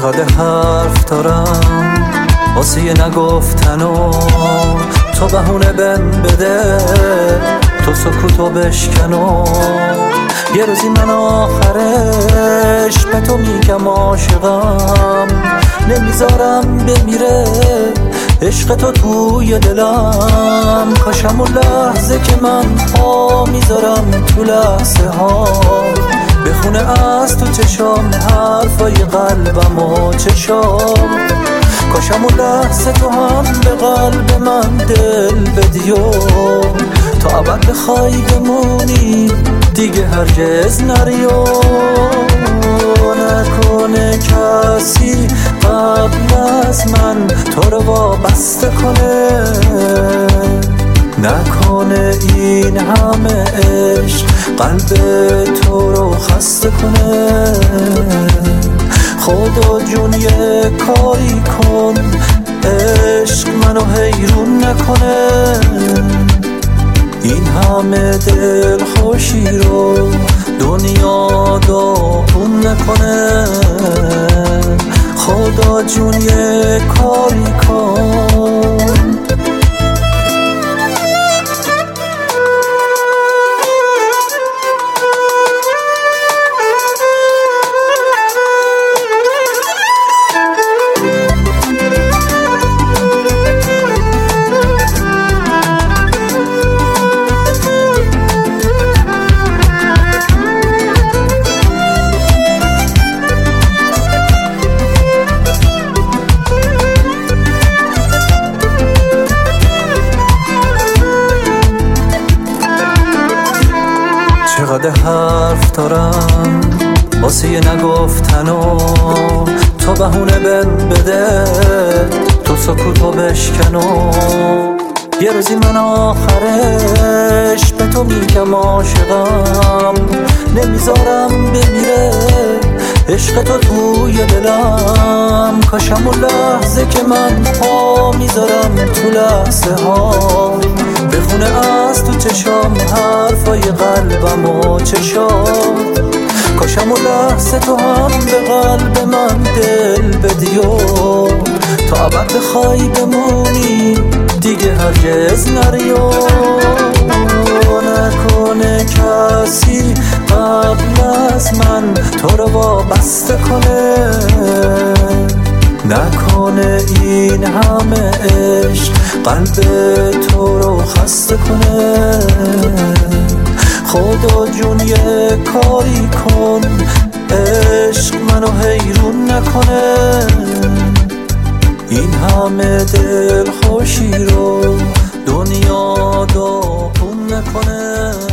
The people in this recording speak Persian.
چقدر حرف دارم واسه نگفتن و تو بهونه بهم بده، تو سکوتو بشکن و یه روزی من آخرش به تو میگم عاشقم، نمیذارم بمیره عشق تو توی دلم. کاشم اون لحظه که من پا میذارم تو لحظه ها بخونه از تو چشام حرفای قلبم و چشام. کاشم اون لحظه تو هم به قلب من دل بدی و تا ابد بخوای بمونی دیگه هرگز نری و نکنه کسی قبل از من تو رو وابسته کنه، نکنه این همه عشق قلب تو رو خسته کنه. خدا جون یه کاری کن عشق منو حیرون نکنه، این همه دل خوشی رو دنیا داغون نکنه. خدا جون یه کاری کن. چقدر حرف دارم واسه نگفتن و تو بهونه بهم بده، تو سکوتو بشکن و یه روزی من آخرش به تو میگم عاشقم، نمیذارم بمیره عشق تو توی دلم. کاشم اون لحظه که من پا میذارم تو لحظه ها بخونه از تو چشام حرفای قلبم و چشام. کاشم اون لحظه تو هم به قلب من دل بدی و تا ابد بخوای بمونی دیگه هرگز نری و نکنه کسی قبل از من تو رو وابسته کنه، نکنه این همه عشق قلب تو رو خسته کنه. خدا جون یه کاری کن عشق منو حیرون نکنه، این همه دل خوشی رو دنیا داغون نکنه.